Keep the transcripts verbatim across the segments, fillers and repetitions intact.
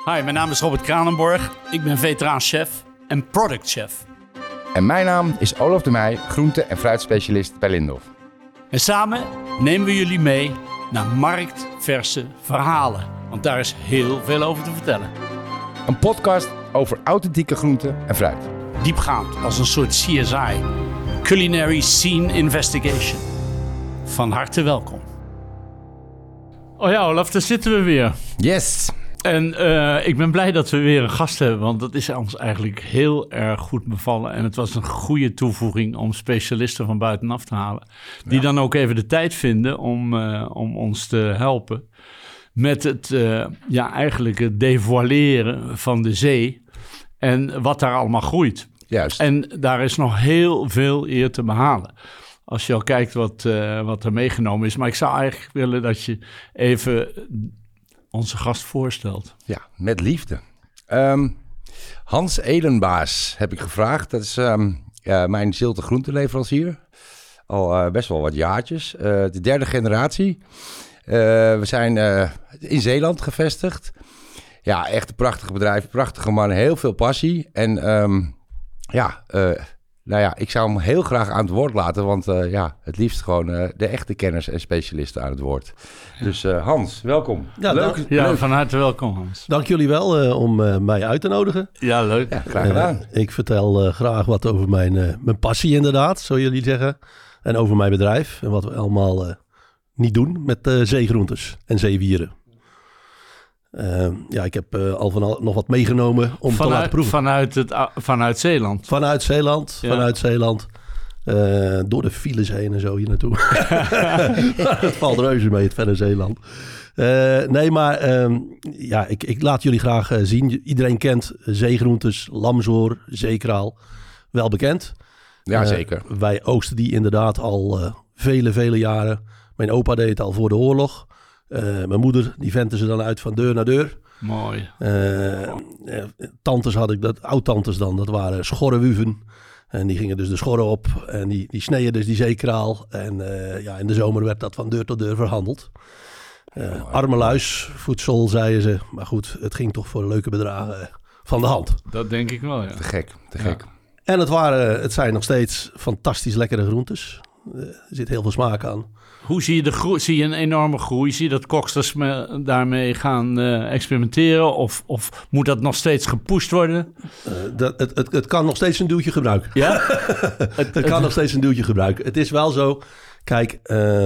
Hi, mijn naam is Robert Kranenborg. Ik ben veteraan-chef en productchef. En mijn naam is Olaf de Meij, groente- en fruitspecialist bij Lindhof. En samen nemen we jullie mee naar marktverse verhalen. Want daar is heel veel over te vertellen. Een podcast over authentieke groenten en fruit. Diepgaand, als een soort C S I. Culinary Scene Investigation. Van harte welkom. Oh ja, Olaf, daar zitten we weer. Yes! En uh, ik ben blij dat we weer een gast hebben, want dat is ons eigenlijk heel erg goed bevallen. En het was een goede toevoeging om specialisten van buitenaf te halen. Die ja. dan ook even de tijd vinden om, uh, om ons te helpen met het, uh, ja, eigenlijk het devoileren van de zee en wat daar allemaal groeit. Juist. En daar is nog heel veel eer te behalen. Als je al kijkt wat, uh, wat er meegenomen is. Maar ik zou eigenlijk willen dat je even onze gast voorstelt. Ja, met liefde. Um, Hans Elenbaas heb ik gevraagd. Dat is um, uh, mijn zilte groenteleverancier. Al uh, best wel wat jaartjes. Uh, de derde generatie. Uh, we zijn uh, in Zeeland gevestigd. Ja, echt een prachtig bedrijf. Prachtige man. Heel veel passie. En um, ja... Uh, Nou ja, ik zou hem heel graag aan het woord laten, want uh, ja, het liefst gewoon uh, de echte kenners en specialisten aan het woord. Ja. Dus uh, Hans, welkom. Ja, leuk. Dank, ja, leuk. Van harte welkom, Hans. Dank jullie wel uh, om uh, mij uit te nodigen. Ja, leuk. Ja, graag gedaan. Uh, ik vertel uh, graag wat over mijn, uh, mijn passie inderdaad, zo jullie zeggen. En over mijn bedrijf en wat we allemaal uh, niet doen met uh, zeegroentes en zeewieren. Uh, ja, ik heb uh, al van al nog wat meegenomen om vanuit, te laten proeven. Vanuit, het, vanuit Zeeland? Vanuit Zeeland, ja. vanuit Zeeland. Uh, door de files heen en zo hier naartoe. Het valt reuze mee, het verre Zeeland. Uh, nee, maar um, ja, ik, ik laat jullie graag uh, zien. Iedereen kent zeegroentes, lamzoor, zeekraal. Wel bekend. Ja, uh, zeker. Wij oogsten die inderdaad al uh, vele, vele jaren. Mijn opa deed het al voor de oorlog. Uh, mijn moeder, die ventte ze dan uit van deur naar deur. Mooi. Uh, uh, tantes had ik dat, oud-tantes dan, dat waren schorrenwuven. En die gingen dus de schorren op en die, die sneden dus die zeekraal. En uh, ja, in de zomer werd dat van deur tot deur verhandeld. Uh, armeluisvoedsel, zeiden ze. Maar goed, het ging toch voor leuke bedragen van de hand. Dat denk ik wel, ja. Te gek, te gek. Ja. En het, waren, het zijn nog steeds fantastisch lekkere groentes. Uh, er zit heel veel smaak aan. Hoe zie je de groei? Zie je een enorme groei? Zie je dat koksters me, daarmee gaan uh, experimenteren? Of, of moet dat nog steeds gepusht worden? Uh, dat, het, het, het kan nog steeds een duwtje gebruiken. Ja? het, het kan nog steeds een duwtje gebruiken. Het is wel zo, kijk, uh,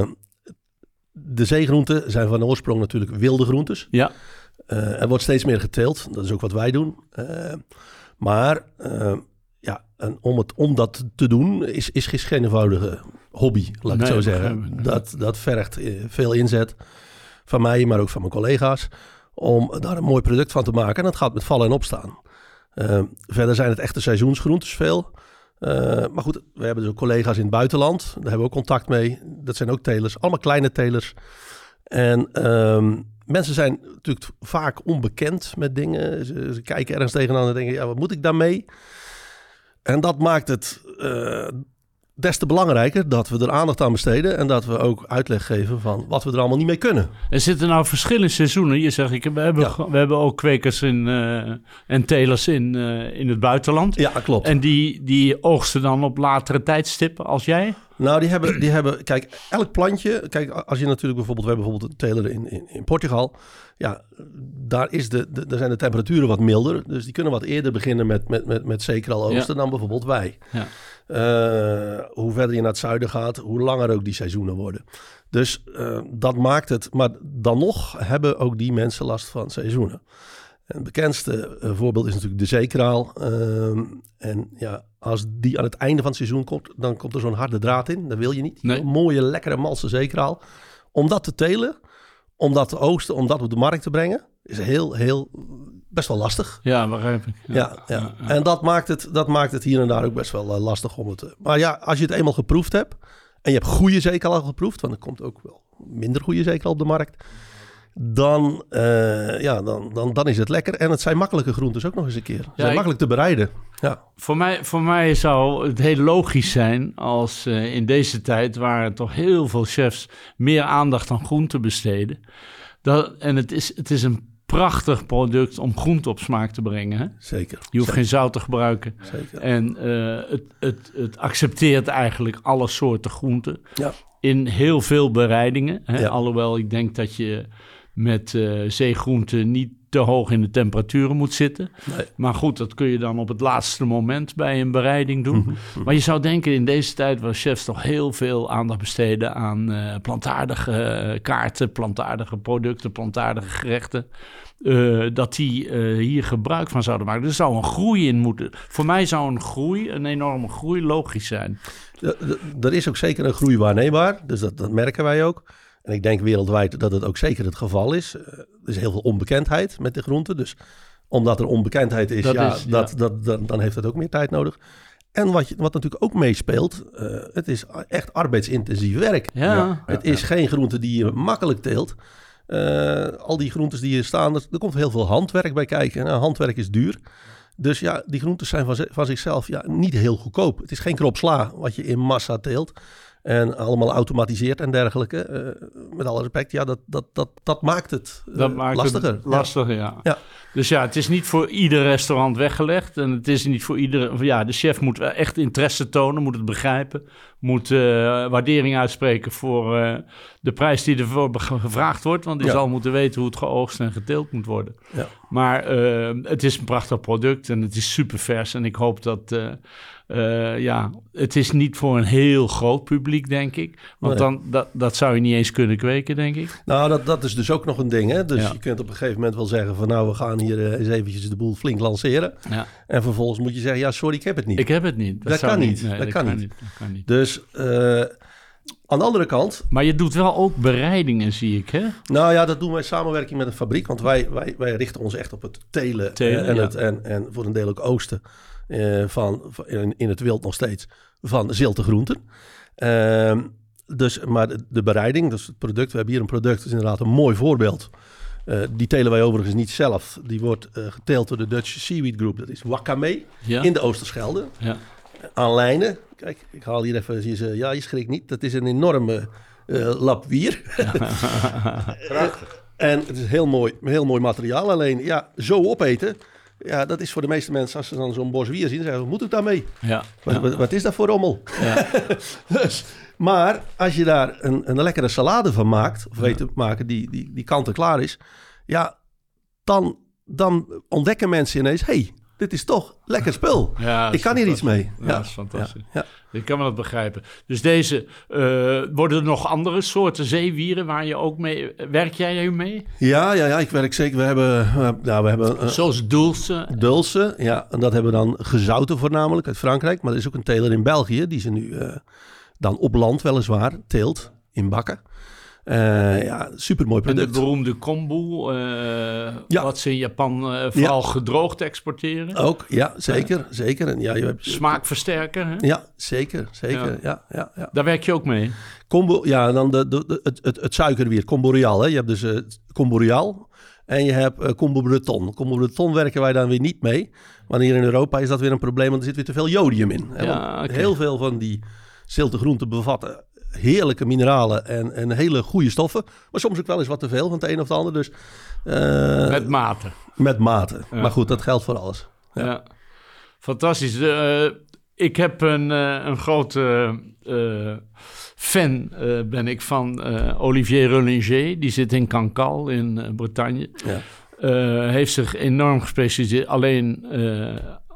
de zeegroenten zijn van oorsprong natuurlijk wilde groentes. Ja. Uh, er wordt steeds meer geteeld. Dat is ook wat wij doen. Uh, maar uh, ja, en om, het, om dat te doen is, is geen eenvoudige hobby, laat ik nee, het zo zeggen. Dat, dat vergt veel inzet van mij, maar ook van mijn collega's, om daar een mooi product van te maken. En dat gaat met vallen en opstaan. Uh, verder zijn het echte seizoensgroentes veel. Uh, maar goed, we hebben dus ook collega's in het buitenland. Daar hebben we ook contact mee. Dat zijn ook telers, allemaal kleine telers. En um, mensen zijn natuurlijk vaak onbekend met dingen. Ze, ze kijken ergens tegenaan en denken, ja, wat moet ik daarmee? En dat maakt het uh, des te belangrijker dat we er aandacht aan besteden en dat we ook uitleg geven van wat we er allemaal niet mee kunnen. Er zitten nou verschillende seizoenen. Je zegt, ik, we, hebben, ja. we hebben ook kwekers in, uh, en telers in, uh, in het buitenland. Ja, klopt. En die, die oogsten dan op latere tijdstippen als jij? Nou, die hebben, die hebben, kijk, elk plantje, kijk, als je natuurlijk bijvoorbeeld, we hebben bijvoorbeeld een teler in, in, in Portugal. Ja, daar, is de, de, daar zijn de temperaturen wat milder. Dus die kunnen wat eerder beginnen met, met, met, met zeekraal oogsten ja. dan bijvoorbeeld wij. Ja. Uh, hoe verder je naar het zuiden gaat, hoe langer ook die seizoenen worden. Dus uh, dat maakt het, maar dan nog hebben ook die mensen last van seizoenen. Het bekendste uh, voorbeeld is natuurlijk de zeekraal. Uh, en ja, als die aan het einde van het seizoen komt, dan komt er zo'n harde draad in. Dat wil je niet. Nee. Een mooie, lekkere, malse zeekraal. Om dat te telen, om dat te oogsten, om dat op de markt te brengen, is heel, heel, best wel lastig. Ja, begrijp ik. Ja, ja, ja. ja, ja. En dat maakt, het, dat maakt het hier en daar ook best wel uh, lastig om het te... Maar ja, als je het eenmaal geproefd hebt, en je hebt goede zeekraal al geproefd, want er komt ook wel minder goede zeekraal op de markt, dan, uh, ja, dan, dan, dan is het lekker. En het zijn makkelijke groentes ook nog eens een keer. Ze zijn ja, makkelijk ik, te bereiden. Ja. Voor mij, voor mij zou het heel logisch zijn als uh, in deze tijd, waar toch heel veel chefs meer aandacht aan groenten besteden. Dat, en het is, het is een prachtig product om groente op smaak te brengen. Hè? Zeker. Je hoeft Zeker. geen zout te gebruiken. Zeker. En uh, het, het, het accepteert eigenlijk alle soorten groenten. Ja. In heel veel bereidingen. Hè? Ja. Alhoewel ik denk dat je met uh, zeegroenten niet te hoog in de temperaturen moet zitten. Nee. Maar goed, dat kun je dan op het laatste moment bij een bereiding doen. Mm-hmm. Maar je zou denken, in deze tijd waar chefs toch heel veel aandacht besteden aan uh, plantaardige kaarten, plantaardige producten, plantaardige gerechten. Uh, dat die uh, hier gebruik van zouden maken. Er zou een groei in moeten. Voor mij zou een groei, een enorme groei, logisch zijn. Er is ook zeker een groei waarneembaar. Dus dat, dat merken wij ook. En ik denk wereldwijd dat het ook zeker het geval is. Uh, er is heel veel onbekendheid met de groenten. Dus omdat er onbekendheid is, dat ja, is, dat, ja. Dat, dat, dan heeft het ook meer tijd nodig. En wat, je, wat natuurlijk ook meespeelt, uh, het is echt arbeidsintensief werk. Ja, ja, het ja, is ja. geen groente die je makkelijk teelt. Uh, al die groentes die hier staan, er, er komt heel veel handwerk bij kijken. Nou, handwerk is duur. Dus ja, die groentes zijn van, van zichzelf ja, niet heel goedkoop. Het is geen krop sla wat je in massa teelt. En allemaal automatiseerd en dergelijke. Uh, met alle respect, ja, dat, dat, dat, dat maakt het uh, dat maakt lastiger. Het lastiger, ja. Ja. Dus ja, het is niet voor ieder restaurant weggelegd. En het is niet voor iedere... Ja, de chef moet echt interesse tonen, moet het begrijpen. Moet uh, waardering uitspreken voor uh, de prijs die ervoor gevraagd wordt. Want die ja. zal moeten weten hoe het geoogst en geteeld moet worden. Ja. Maar uh, het is een prachtig product en het is super vers. En ik hoop dat... Uh, Uh, ja, het is niet voor een heel groot publiek, denk ik. Want nee. dan, dat, dat zou je niet eens kunnen kweken, denk ik. Nou, dat, dat is dus ook nog een ding. Hè? Dus ja. je kunt op een gegeven moment wel zeggen van... nou, we gaan hier uh, eens eventjes de boel flink lanceren. Ja. En vervolgens moet je zeggen, ja, sorry, ik heb het niet. Ik heb het niet. Dat, dat, zou kan, niet. niet. Nee, dat, dat, kan, kan niet. niet. Dat kan niet. Dus uh, aan de andere kant... Maar je doet wel ook bereidingen, zie ik, hè? Nou ja, dat doen wij in samenwerking met een fabriek. Want wij, wij, wij richten ons echt op het telen, telen uh, en, ja. het, en, en voor een deel ook oosten. Uh, van, van, in, in het wild nog steeds, van zilte groenten. Uh, dus, maar de, de bereiding, dus het product, we hebben hier een product, dat is inderdaad een mooi voorbeeld. Uh, die telen wij overigens niet zelf. Die wordt uh, geteeld door de Dutch Seaweed Group. Dat is wakame ja. in de Oosterschelde. Ja. Aan lijnen. Kijk, ik haal hier even, zie je, ja, je schrikt niet. Dat is een enorme uh, lap wier. Prachtig. En het is heel mooi, heel mooi materiaal. Alleen, ja, zo opeten... Ja, dat is voor de meeste mensen, als ze dan zo'n bos wier zien, dan zeggen ze, moet ik daarmee? Ja. Wat, ja. wat, wat is dat voor rommel? Ja. dus, maar als je daar een, een lekkere salade van maakt, of weet te maken die, die, die kant en klaar is, ja, dan, dan ontdekken mensen ineens, hey, dit is toch lekker spul. Ja, ik kan hier iets mee. Ja, Ja, dat is fantastisch. Ja, ja. Ik kan me dat begrijpen. Dus deze, uh, worden er nog andere soorten zeewieren waar je ook mee... Werk jij er mee? Ja, ja, ja, ik werk zeker. We hebben... Uh, nou, we hebben uh, Zoals Dulce. Dulce, ja. En dat hebben we dan gezouten voornamelijk uit Frankrijk. Maar er is ook een teler in België die ze nu uh, dan op land weliswaar teelt in bakken. Uh, ja, supermooi product. En de beroemde kombu, uh, ja. wat ze in Japan uh, vooral ja. gedroogd exporteren. Ook, ja, zeker, uh, zeker. En ja, je hebt, smaakversterker, hè? Ja, zeker, zeker, ja. Ja, ja, ja. Daar werk je ook mee? Combo, ja, dan de, de, de, het, het, het suikerwier, Comboreal. Hè. Je hebt dus uh, Comboreal en je hebt uh, Combo Breton. Combo Breton werken wij dan weer niet mee. Want hier in Europa is dat weer een probleem, want er zit weer te veel jodium in. Hè. Ja, okay. Heel veel van die zilte groenten bevatten heerlijke mineralen en, en hele goede stoffen. Maar soms ook wel eens wat te veel van het een of het ander. Dus, uh, met mate. Met mate. Ja. Maar goed, dat geldt voor alles. Ja, ja. Fantastisch. Uh, ik heb een, uh, een grote uh, fan uh, ben ik van uh, Olivier Rollinger. Die zit in Cancale in uh, Bretagne. Ja. Uh, heeft zich enorm gespecialiseerd. Alleen... Uh,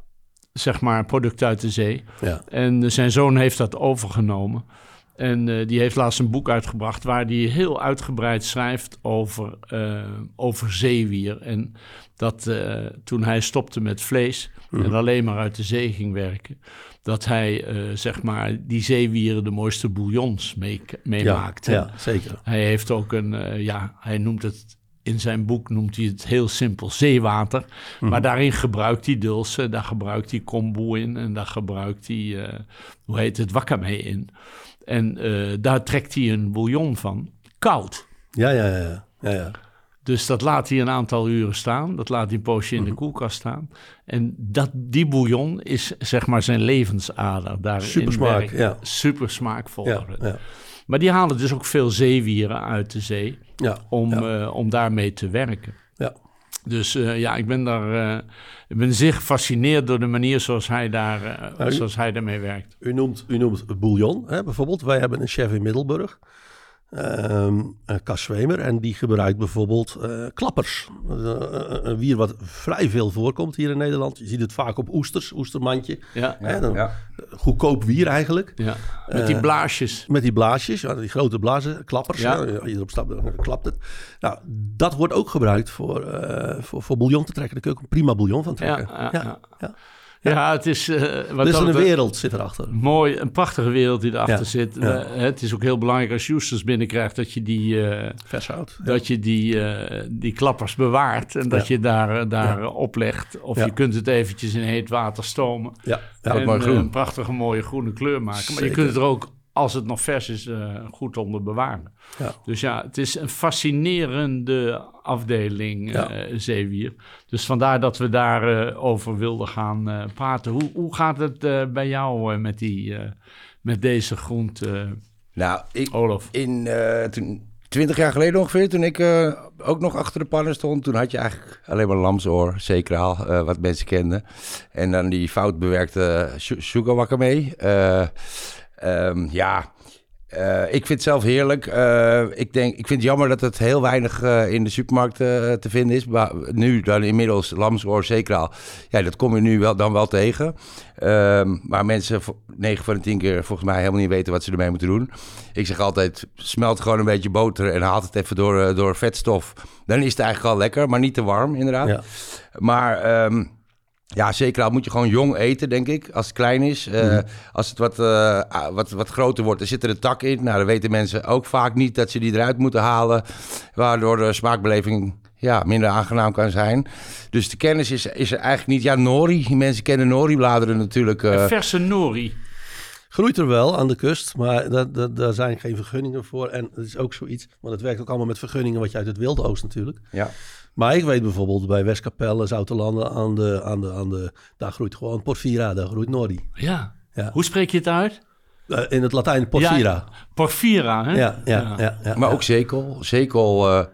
zeg maar producten uit de zee. Ja. En uh, zijn zoon heeft dat overgenomen. En uh, die heeft laatst een boek uitgebracht waar hij heel uitgebreid schrijft over, uh, over zeewier. En dat uh, toen hij stopte met vlees mm. en alleen maar uit de zee ging werken, dat hij uh, zeg maar die zeewieren de mooiste bouillons meemaakt. Ja, ja, zeker. Hij heeft ook een, uh, ja, hij noemt het... In zijn boek noemt hij het heel simpel zeewater. Mm-hmm. Maar daarin gebruikt hij dulce, daar gebruikt hij kombu in... en daar gebruikt hij, uh, hoe heet het, wakame in. En uh, daar trekt hij een bouillon van, koud. Ja, ja, ja. ja, ja. Dus dat laat hij een aantal uren staan. Dat laat hij een poosje in mm-hmm. de koelkast staan. En dat, die bouillon is zeg maar zijn levensader. Daarin super smaak, ja. Super smaakvol. Ja, ja. Maar die halen dus ook veel zeewieren uit de zee... Ja, om, ja. uh, om daarmee te werken. Ja. Dus uh, ja, ik ben daar, uh, ik ben zeer gefascineerd door de manier zoals hij, daar, uh, nou, u, zoals hij daarmee werkt. U noemt, u noemt bouillon, hè, bijvoorbeeld. Wij hebben een chef in Middelburg, um, Cas Zwemer, en die gebruikt bijvoorbeeld uh, klappers. Uh, een wier wat vrij veel voorkomt hier in Nederland. Je ziet het vaak op oesters, oestermandje. Ja, hè, dan, ja. Goedkoop wier eigenlijk. Ja. Met die blaasjes. Uh, met die blaasjes, ja, die grote blazen, klappers. Ja. Als je erop stapt, dan klapt het. Nou, dat wordt ook gebruikt voor, uh, voor, voor bouillon te trekken. Daar kun je ook een prima bouillon van trekken. Ja, ja, ja. ja. ja. Ja, ja, het is... Uh, wat dus dat een wereld zit erachter. Mooi, een prachtige wereld die erachter ja. zit. Ja. Uh, het is ook heel belangrijk als je oesters binnenkrijgt dat je die... Uh, Vers houdt. Dat ja. je die, uh, die klappers bewaart en dat ja. je daar, daar ja. oplegt. Of ja. je kunt het eventjes in heet water stomen. Ja, ja en uh, een prachtige mooie groene kleur maken. Zeker. Maar je kunt het er ook, als het nog vers is, uh, goed onder bewaren. Ja. Dus ja, het is een fascinerende afdeling, ja. uh, zeewier. Dus vandaar dat we daarover uh, over wilden gaan uh, praten. Hoe, hoe gaat het uh, bij jou uh, met, die, uh, met deze groente, nou, ik, Olof? In, uh, toen, twintig jaar geleden ongeveer, toen ik uh, ook nog achter de pannen stond... toen had je eigenlijk alleen maar lamsoor, zeekraal, uh, wat mensen kenden. En dan die fout bewerkte sugar wakame. Uh, um, ja... Uh, ik vind het zelf heerlijk. Uh, ik, denk, ik vind het jammer dat het heel weinig uh, in de supermarkt uh, te vinden is. Maar nu dan inmiddels lamsoor, zeekraal. Ja, dat kom je nu wel, dan wel tegen. Uh, maar mensen negen van de tien keer volgens mij helemaal niet weten wat ze ermee moeten doen. Ik zeg altijd, smelt gewoon een beetje boter en haalt het even door, uh, door vetstof. Dan is het eigenlijk al lekker, maar niet te warm inderdaad. Ja. Maar... Um, Ja, zeker. Moet je gewoon jong eten, denk ik, als het klein is. Uh, mm. Als het wat, uh, wat, wat groter wordt, dan zit er een tak in. Nou, dan weten mensen ook vaak niet dat ze die eruit moeten halen. Waardoor de smaakbeleving ja, minder aangenaam kan zijn. Dus de kennis is, is er eigenlijk niet. Ja, nori. Mensen kennen nori-bladeren natuurlijk. Uh... Een verse nori. Groeit er wel aan de kust, maar daar, daar, daar zijn geen vergunningen voor. En dat is ook zoiets, want het werkt ook allemaal met vergunningen wat je uit het Wilde Oost natuurlijk. Ja. Maar ik weet bijvoorbeeld bij Westkapelle, Zoutelanden, aan de, aan de, aan de, daar groeit gewoon porfira, daar groeit nori. Ja. ja. Hoe spreek je het uit? Uh, in het Latijn porfira. Ja, porfira, hè? Ja, ja, ja. ja, ja maar ja. ook zekel. Zekel, uh,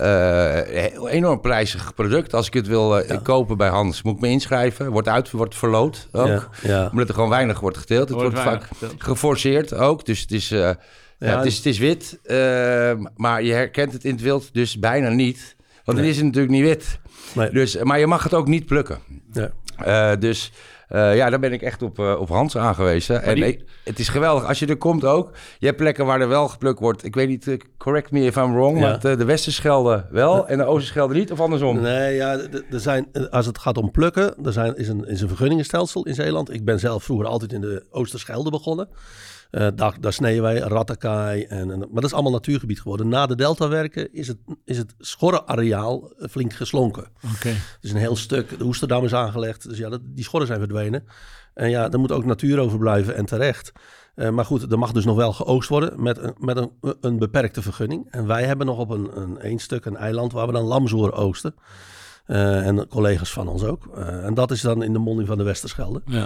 ja. uh, enorm prijzig product. Als ik het wil uh, ja. kopen bij Hans, moet ik me inschrijven. Wordt uit, wordt verloot ook. Ja, ja. Omdat er gewoon weinig wordt geteeld. Het wordt, wordt vaak geteeld. Geforceerd ook. Dus het is, uh, ja, ja, het is, het is wit. Uh, maar je herkent het in het wild dus bijna niet. Want dan nee. is het natuurlijk niet wit. Nee. Dus, maar je mag het ook niet plukken. Ja. Uh, dus uh, ja, daar ben ik echt op, uh, op Hans aangewezen. En die... ik, het is geweldig. Als je er komt ook. Je hebt plekken waar er wel geplukt wordt. Ik weet niet, uh, correct me if I'm wrong. Ja. Maar uh, de Westerschelde wel ja. en de Oosterschelde niet. Of andersom? Nee, ja, er zijn, als het gaat om plukken. Er zijn, is, een, is een vergunningenstelsel in Zeeland. Ik ben zelf vroeger altijd in de Oosterschelde begonnen. Uh, daar, daar sneden wij rattakaai. En, en, maar dat is allemaal natuurgebied geworden. Na de deltawerken is het, is het schorrenareaal flink geslonken. Okay. Dus een heel stuk. De Oesterdam is aangelegd. Dus ja, dat, die schorren zijn verdwenen. En ja, er moet ook natuur overblijven en terecht. Uh, maar goed, er mag dus nog wel geoogst worden met, een, met een, een beperkte vergunning. En wij hebben nog op een, een één stuk een eiland waar we dan lamsoor oogsten. Uh, en collega's van ons ook. Uh, en dat is dan in de monding van de Westerschelde. Ja.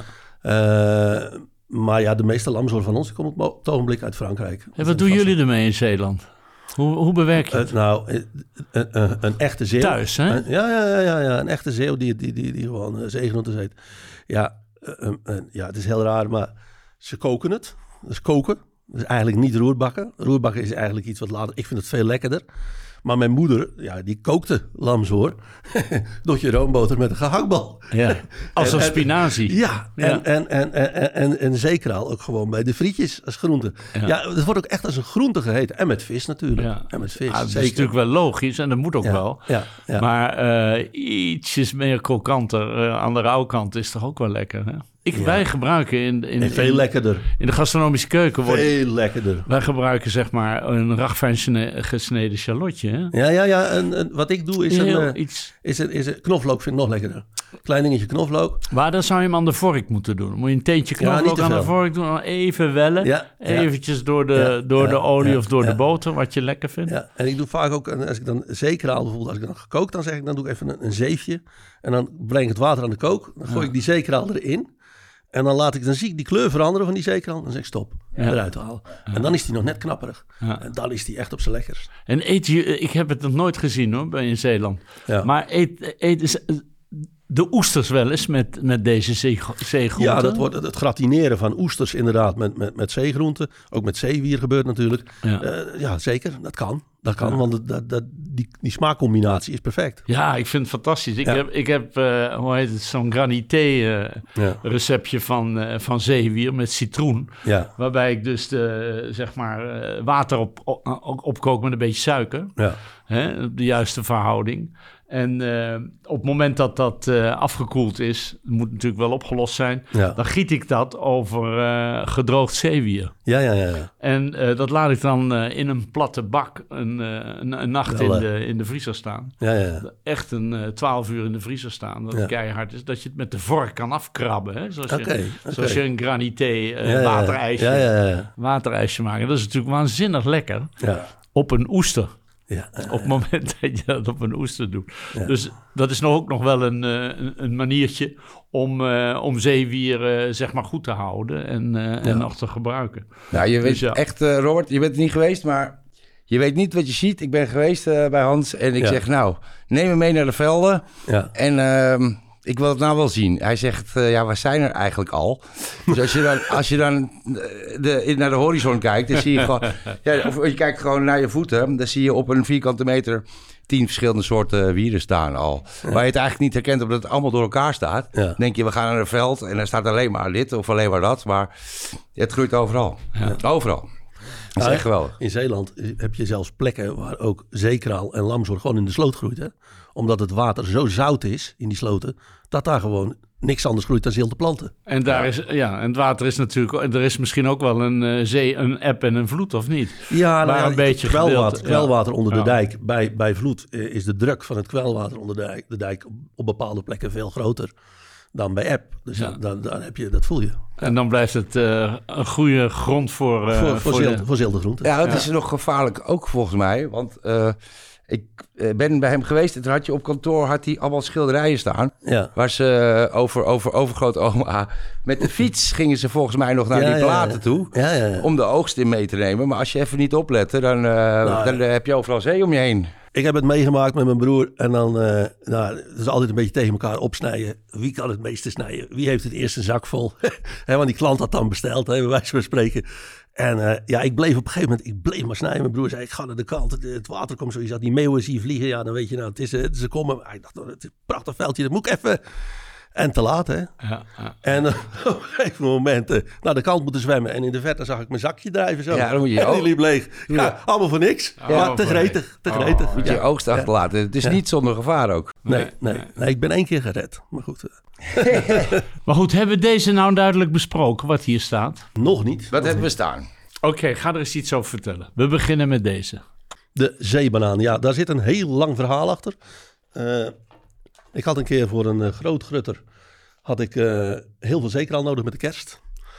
Uh, Maar ja, de meeste lamsoor van ons komt op het ogenblik uit Frankrijk. En wat doen jullie ermee in Zeeland? Hoe, hoe bewerk je het? Uh, nou, uh, uh, uh, een echte zeeuw. Thuis, hè? Uh, ja, ja, ja, ja, een echte zeeuw die, die, die, die gewoon uh, zeegenoten heet. Ja, uh, uh, uh, ja, het is heel raar, maar ze koken het. Dus koken. Dus eigenlijk niet roerbakken. Roerbakken is eigenlijk iets wat later... Ik vind het veel lekkerder. Maar mijn moeder, ja, die kookte lamsoor door je roomboter met een gehaktbal. Ja, als een spinazie. Ja, ja. En, en, en, en, en, en zeekraal ook gewoon bij de frietjes als groente. Ja. ja, het wordt ook echt als een groente gegeten. En met vis natuurlijk. Ja. En met vis, ja, dat is natuurlijk wel logisch en dat moet ook ja. wel. Ja. Ja. Maar uh, ietsjes meer krokanter uh, aan de rauwkant is toch ook wel lekker, hè? Ik, ja. Wij gebruiken in, in, en veel in, lekkerder. In de gastronomische keuken wordt veel lekkerder. Wij gebruiken zeg maar een ragfijn gesneden shallotje. Hè? Ja, ja, ja. En, en wat ik doe is een, uh, iets. Is een, is een knoflook vind ik nog lekkerder. Klein dingetje knoflook. Maar dan zou je hem aan de vork moeten doen. Moet je een teentje knoflook ja, aan de vork doen, even wellen, ja, eventjes ja. door de ja, door ja, de olie ja, of door ja. de boter, wat je lekker vindt. Ja, en ik doe vaak ook, als ik dan zeekraal bijvoorbeeld, als ik dan gekookt, dan zeg ik, dan doe ik even een, een zeefje en dan breng ik het water aan de kook, dan gooi ja. ik die zeekraal erin. En dan, laat ik, dan zie ik die kleur veranderen van die zeekraan. Dan zeg ik stop, Ja. eruit halen. Ja. En dan is die nog net knapperig. Ja. En dan is die echt op zijn lekkers. En eet je, ik heb het nog nooit gezien hoor, bij in Zeeland. Ja. Maar eet, eet is de oesters wel eens met, met deze zee, zeegroenten? Ja, dat wordt het gratineren van oesters inderdaad met, met, met zeegroenten. Ook met zeewier gebeurt natuurlijk. Ja. Uh, ja, zeker. Dat kan. Dat kan, Ja. want dat, dat, dat, die, die smaakcombinatie is perfect. Ja, ik vind het fantastisch. Ik Ja. heb, ik heb uh, hoe heet het, zo'n granité uh, Ja. receptje van, uh, van zeewier met citroen. Ja, Waarbij ik dus de, zeg maar, uh, water op, op, opkook met een beetje suiker. ja. Hè, op de juiste verhouding. En uh, op het moment dat dat uh, afgekoeld is, moet natuurlijk wel opgelost zijn, Ja. dan giet ik dat over uh, gedroogd zeewier. Ja, ja, ja. ja. En uh, dat laat ik dan uh, in een platte bak een, uh, een, een nacht Wel, in uh, de, in de vriezer staan. ja, ja, ja. Echt een uh, twaalf uur in de vriezer staan, dat Ja. het keihard is. Dat je het met de vork kan afkrabben. Hè? Zoals, Oké, je, oké. zoals je een granité uh, Ja, ja, ja. waterijsje, Ja, ja, ja. waterijsje maakt. Dat is natuurlijk waanzinnig lekker Ja, op een oester. ja. Uh, Op het moment dat je dat op een oester doet. Ja. Dus dat is nog ook nog wel een, uh, een, een maniertje om, uh, om zeewier uh, zeg maar goed te houden en, uh, Ja. en nog te gebruiken. Nou, je weet Dus ja. echt, uh, Robert, je bent er niet geweest, maar je weet niet wat je ziet. Ik ben geweest uh, bij Hans en ik Ja. zeg, nou, neem me mee naar de velden. ja. En uh, ik wil het nou wel zien. Hij zegt, uh, ja, we zijn er eigenlijk al. Dus als je dan, als je dan de, naar de horizon kijkt, dan zie je gewoon... Ja, of je kijkt gewoon naar je voeten, dan zie je op een vierkante meter tien verschillende soorten wieren staan al. Ja. Waar je het eigenlijk niet herkent omdat het allemaal door elkaar staat. Ja. Dan denk je, we gaan naar een veld en er staat alleen maar dit of alleen maar dat. Maar het groeit overal. Ja. Overal. Dat is Ja, echt geweldig. In Zeeland heb je zelfs plekken waar ook zeekraal en lamsor gewoon in de sloot groeit. Hè? Omdat het water zo zout is in die sloten, dat daar gewoon niks anders groeit dan zilte planten. En daar is, ja, en het water is natuurlijk, er is misschien ook wel een uh, zee, een eb en een vloed, of niet? Ja, Waar nou, een beetje kwelwater, gedeelte, ja. kwelwater onder de Ja. dijk. Bij, bij vloed eh, is de druk van het kwelwater onder de dijk, de dijk op, op bepaalde plekken veel groter dan bij eb. Dus Ja. dan, dan, dan heb je, dat voel je. En dan blijft het uh, een goede grond voor... Uh, voor, voor, voor zilte, de- voor ziltegroenten. Ja, het Ja. is nog gevaarlijk ook volgens mij. Want uh, ik uh, ben bij hem geweest en toen had je op kantoor had hij allemaal schilderijen staan. Ja. Waar ze uh, over, over overgrootoma... Met de fiets gingen ze volgens mij nog naar Ja, die ja, platen ja. toe. Ja, ja, ja. Om de oogst in mee te nemen. Maar als je even niet oplette, dan, uh, Nou, dan uh, heb je overal zee om je heen. Ik heb het meegemaakt met mijn broer. En dan, uh, nou, het is altijd een beetje tegen elkaar opsnijden. Wie kan het meeste snijden? Wie heeft het eerst een zak vol? He, want die klant had dan besteld, hè, bij wijze van spreken. En uh, ja, ik bleef op een gegeven moment, ik bleef maar snijden. Mijn broer zei, ik ga naar de kant. Het, het water komt sowieso. Die meeuwen zie je vliegen. Ja, dan weet je nou, het is, het is een komen. Maar ik dacht, nou, het is een prachtig veldje. Dat moet ik even... En te laat, hè? Ja, ja. En uh, op een gegeven moment uh, naar de kant moeten zwemmen. En in de verte zag ik mijn zakje drijven zo. Ja, dan moet je en die ook. liep leeg. Ja, Ja. allemaal voor niks. Oh, Ja, te voor gretig, niks. te Oh. gretig. Moet je Ja. je oogst achterlaten. Het is Ja. niet zonder gevaar ook. Nee, Nee, nee, nee. nee, ik ben één keer gered. Maar goed, uh, Maar goed, hebben we deze nou duidelijk besproken, wat hier staat? nog niet. Wat hebben we staan? Oké, okay, ga er eens iets over vertellen. We beginnen met deze. De zeebanaan, ja, daar zit een heel lang verhaal achter. Uh, ik had een keer voor een uh, groot grutter... had ik uh, heel veel zeekraal nodig met de kerst.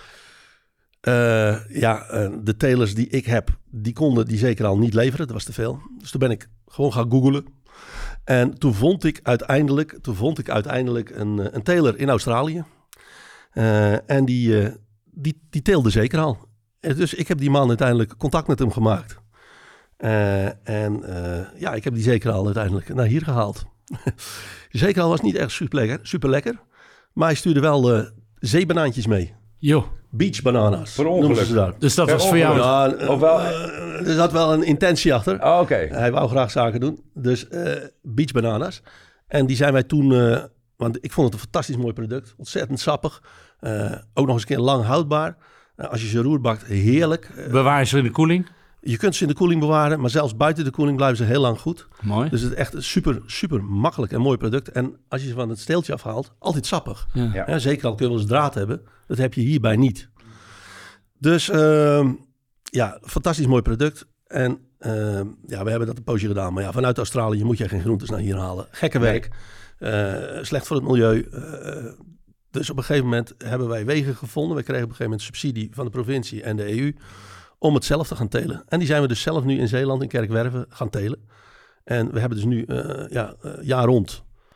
Uh, ja, uh, de telers die ik heb, die konden die zeekraal niet leveren. Dat was te veel. Dus toen ben ik gewoon gaan googlen. En toen vond ik uiteindelijk, toen vond ik uiteindelijk een, een teler in Australië. Uh, en die, uh, die, die teelde zeekraal. En dus ik heb die man uiteindelijk contact met hem gemaakt. Uh, en uh, ja, ik heb die zeekraal uiteindelijk naar hier gehaald. Die zeekraal was niet echt super lekker, super lekker. Maar hij stuurde wel uh, zeebanaantjes mee. Jo, Beach bananas. Per ongeluk. noemen ze daar. dus dat Per was voor jou... ongeluk. Ja, uh, Of wel- uh, er zat wel een intentie achter. Oh, oké. Hij wou graag zaken doen. Dus uh, beach bananas. En die zijn wij toen... Uh, want ik vond het een fantastisch mooi product. Ontzettend sappig. Uh, ook nog eens een keer lang houdbaar. Uh, als je ze roer bakt, heerlijk. Uh, Bewaar ze in de koeling. je kunt ze in de koeling bewaren. Maar zelfs buiten de koeling blijven ze heel lang goed. Mooi. Dus het is echt een super, super makkelijk en mooi product. En als je ze van het steeltje afhaalt, altijd sappig. Ja. Ja. Ja, zeker al kun je wel eens draad hebben. Dat heb je hierbij niet. Dus uh, ja, fantastisch mooi product. En uh, ja, we hebben dat een poosje gedaan. Maar ja, vanuit Australië moet je geen groentes naar hier halen. Gekke werk. Uh, slecht voor het milieu. Uh, dus op een gegeven moment hebben wij wegen gevonden. We kregen op een gegeven moment subsidie van de provincie en de E U... om het zelf te gaan telen. En die zijn we dus zelf nu in Zeeland, in Kerkwerve, gaan telen. En we hebben dus nu uh, ja, uh, jaar rond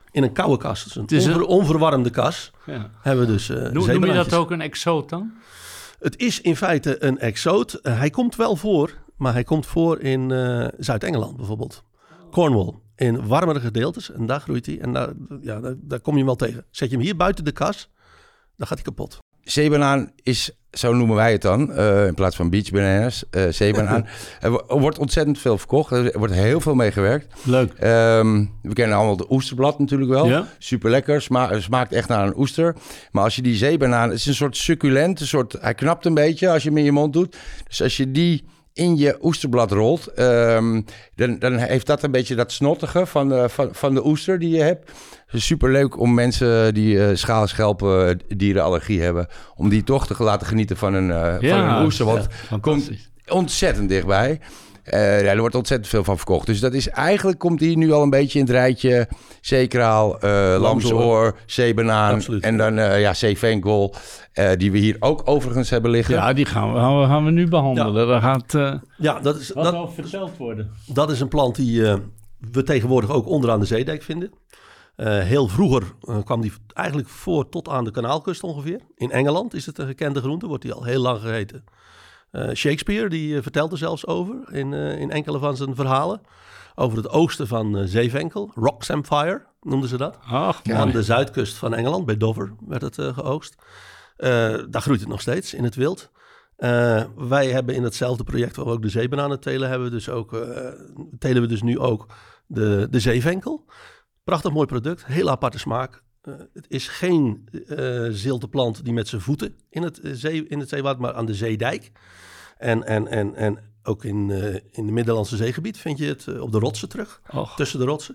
in een koude kas. Dus een, is een... onver, onverwarmde kas. Ja. Hebben we dus uh, Noem, noem je dat ook een exoot dan? Het is in feite een exoot. Uh, hij komt wel voor, maar hij komt voor in uh, Zuid-Engeland bijvoorbeeld. Cornwall. In warmere gedeeltes. En daar groeit hij. En daar, ja, daar, daar kom je hem wel tegen. Zet je hem hier buiten de kas, dan gaat hij kapot. Zeebanaan is, zo noemen wij het dan, uh, in plaats van beach bananas, uh, zeebanaan. Er wordt ontzettend veel verkocht. Er wordt heel veel mee gewerkt. Leuk. Um, we kennen allemaal de oesterblad natuurlijk wel. Ja. Super lekker. Sma- smaakt echt naar een oester. Maar als je die zeebanaan, het is een soort succulent. Een soort, hij knapt een beetje als je hem in je mond doet. Dus als je die in je oesterblad rolt, um, dan, dan heeft dat een beetje dat snottige van de, van, van de oester die je hebt. Het is super leuk om mensen die uh, schaal, schelpen, dierenallergie hebben, om die toch te laten genieten van een, uh, ja, van een oester. Want ja, komt ontzettend dichtbij. Uh, ja, er wordt ontzettend veel van verkocht. Dus dat is eigenlijk, komt hier nu al een beetje in het rijtje zeekraal, uh, lamsoor, zeebanaan. Absoluut. En dan uh, ja, zeevenkel, uh, die we hier ook overigens hebben liggen. Ja, die gaan we, gaan we, gaan we nu behandelen. Ja. Daar gaat uh, ja, dat is, wat dat, over verteld worden. Dat is een plant die uh, we tegenwoordig ook onderaan de zeedijk vinden. Uh, heel vroeger uh, kwam die eigenlijk voor tot aan de Kanaalkust ongeveer. In Engeland is het een gekende groente, wordt die al heel lang gegeten. Uh, Shakespeare die uh, vertelt er zelfs over in, uh, in enkele van zijn verhalen. Over het oosten van uh, zeevenkel, Rock's Empire noemden ze dat. Ach, aan de zuidkust van Engeland, bij Dover werd het uh, geoogst. Uh, daar groeit het nog steeds in het wild. Uh, wij hebben in hetzelfde project waar we ook de zeebananen telen, hebben we dus ook, uh, telen we dus nu ook de, de zeevenkel. Prachtig mooi product, heel aparte smaak. Uh, het is geen uh, zilteplant die met zijn voeten in het, uh, zee, in het zeewater, maar aan de zeedijk. En, en, en, en ook in, uh, in de Middellandse zeegebied vind je het uh, op de rotsen terug, Och. tussen de rotsen.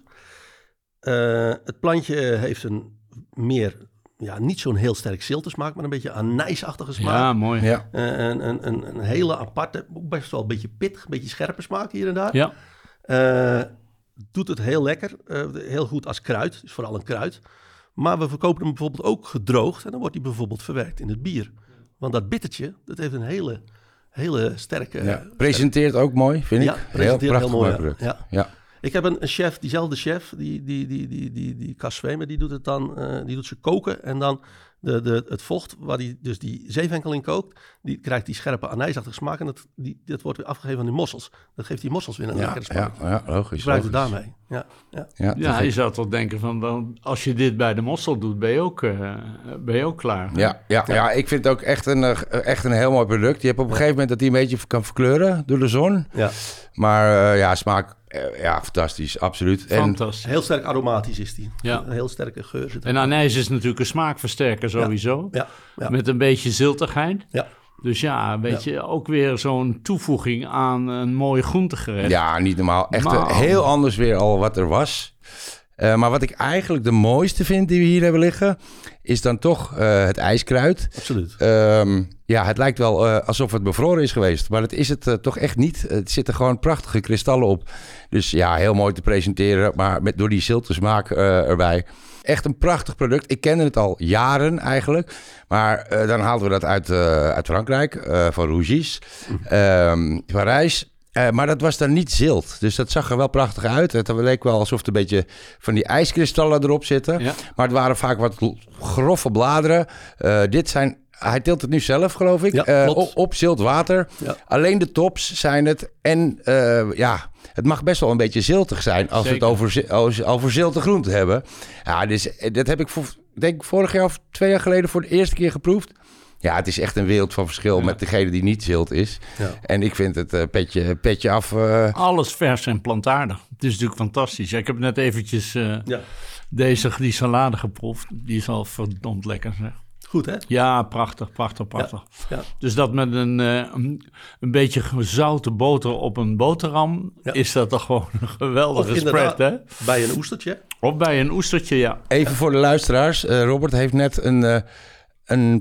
Uh, het plantje heeft een meer, ja, niet zo'n heel sterk ziltesmaak, maar een beetje anijsachtige smaak. Ja, mooi. Ja. Uh, een, een, een, een hele aparte, best wel een beetje pittig, een beetje scherpe smaak hier en daar. Ja. Uh, doet het heel lekker, uh, heel goed als kruid, is vooral een kruid. Maar we verkopen hem bijvoorbeeld ook gedroogd en dan wordt hij bijvoorbeeld verwerkt in het bier. Want dat bittertje, dat heeft een hele, hele sterke... Ja. Presenteert sterke... ook mooi, vind ik. Ja, presenteert heel, heel mooi. product. Ja. Ja. Ik heb een, een chef, diezelfde chef, die, die, die, die, die, die Cas Zwemer, die doet het dan, uh, die doet ze koken en dan de, de, het vocht waar hij dus die zeevenkel in kookt, die krijgt die scherpe anijsachtige smaak en dat, die, dat wordt weer afgegeven aan die mossels. Dat geeft die mossels weer een ja, lekkere smaak. Ja, ja, logisch. Gebruik het logisch. daarmee. Ja, ja. Ja, ja je zou toch denken van, dan, als je dit bij de mossel doet, ben je ook, uh, ben je ook klaar. Ja, ja, ja, ik vind het ook echt een, echt een heel mooi product. Je hebt op een gegeven moment dat hij een beetje kan verkleuren door de zon. Ja. Maar uh, ja, smaak, uh, ja, fantastisch, absoluut. Fantastisch. En heel sterk aromatisch is die. Ja. Een heel sterke geur zit er. En anijs is natuurlijk een smaakversterker sowieso. Ja. Ja. Met een beetje ziltigheid. Ja. Dus ja, een beetje ja. ook weer zo'n toevoeging aan een mooi groentegerecht. Ja, niet normaal. Echt Man. heel anders weer al wat er was. Uh, maar wat ik eigenlijk de mooiste vind die we hier hebben liggen, is dan toch uh, het ijskruid. Absoluut. Um, ja, het lijkt wel uh, alsof het bevroren is geweest, maar dat is het uh, toch echt niet. Het zitten gewoon prachtige kristallen op. Dus ja, heel mooi te presenteren, maar met, door die ziltesmaak uh, erbij. Echt een prachtig product. Ik kende het al jaren eigenlijk. Maar uh, dan haalden we dat uit, uh, uit Frankrijk, uh, van Rougis, um, Parijs. Uh, maar dat was dan niet zilt. Dus dat zag er wel prachtig uit. Het leek wel alsof er een beetje van die ijskristallen erop zitten. Ja. Maar het waren vaak wat grove bladeren. Uh, dit zijn... Hij teelt het nu zelf, geloof ik. Ja, uh, op, op zilt water. Ja. Alleen de tops zijn het. En uh, ja, het mag best wel een beetje ziltig zijn als Zeker. we het over, over zilte groenten hebben. Ja, dus dat heb ik voor, denk ik vorig jaar of twee jaar geleden voor de eerste keer geproefd. Ja, het is echt een wereld van verschil ja. met degene die niet zilt is. Ja. En ik vind het uh, petje, petje af. Uh... Alles vers en plantaardig. Het is natuurlijk fantastisch. Ja, ik heb net eventjes uh, ja. deze die salade geproefd. Die is al verdomd lekker, zeg. Goed, hè? Ja, prachtig, prachtig, prachtig. Ja, ja. Dus dat met een, uh, een, een beetje gezoute boter op een boterham... Ja. is dat toch gewoon een geweldige spread, hè? Bij een oestertje. Of bij een oestertje, ja. Even ja. voor de luisteraars. Uh, Robert heeft net een... Uh, een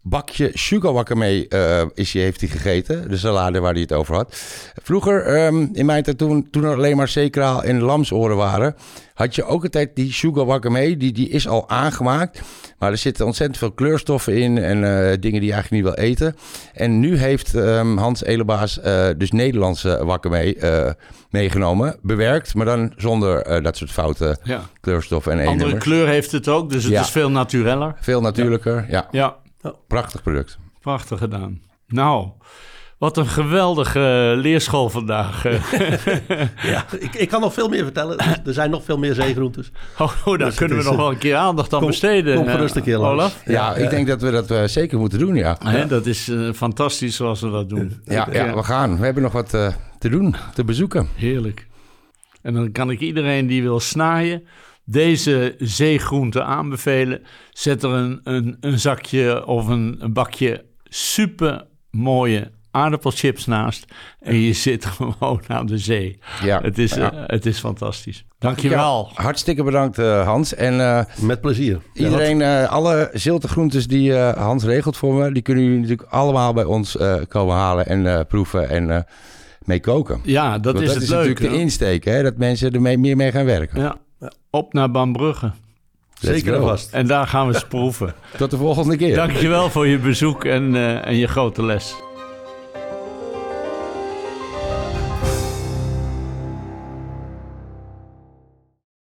bakje sugar wakame uh, is hij, heeft hij gegeten. De salade waar hij het over had. Vroeger, um, in mijn tijd toen, toen er alleen maar zeekraal en lamsoren waren, had je ook altijd die sugar wakame. Die, die is al aangemaakt. Maar er zitten ontzettend veel kleurstoffen in en uh, dingen die je eigenlijk niet wil eten. En nu heeft um, Hans Elenbaas uh, dus Nederlandse wakame uh, meegenomen. Bewerkt, maar dan zonder uh, dat soort foute ja. kleurstoffen en E-nummers. Andere kleur heeft het ook, dus het ja. is veel natuureller. Veel natuurlijker, ja. ja. ja. Prachtig product. Prachtig gedaan. Nou, wat een geweldige leerschool vandaag. ja, ik, ik kan nog veel meer vertellen. Er zijn nog veel meer zeegroentes. Oh, oh daar dus kunnen we nog wel een keer aandacht aan kom, besteden. Kom gerust een keer langs. Olaf? Ja, ja, ik denk dat we dat uh, zeker moeten doen, ja. ja. Dat is uh, fantastisch zoals we dat doen. Ja, ja, we gaan. We hebben nog wat uh, te doen, te bezoeken. Heerlijk. En dan kan ik iedereen die wil snaaien deze zeegroente aanbevelen. Zet er een, een, een zakje of een, een bakje super mooie aardappelchips naast en je zit gewoon aan de zee. Ja, het, is, ja. uh, het is fantastisch. Dankjewel. Ja, hartstikke bedankt uh, Hans. En, uh, Met plezier. Iedereen, uh, alle ziltegroentes die uh, Hans regelt voor me, die kunnen jullie natuurlijk allemaal bij ons uh, komen halen en uh, proeven en uh, mee koken. Ja, dat Want is dat het is leuke. natuurlijk de insteek, hè, dat mensen er mee, meer mee gaan werken. Ja. Op naar Bambrugge. Zeker en vast. En daar gaan we eens proeven. Tot de volgende keer. Dankjewel voor je bezoek en, uh, en je grote les.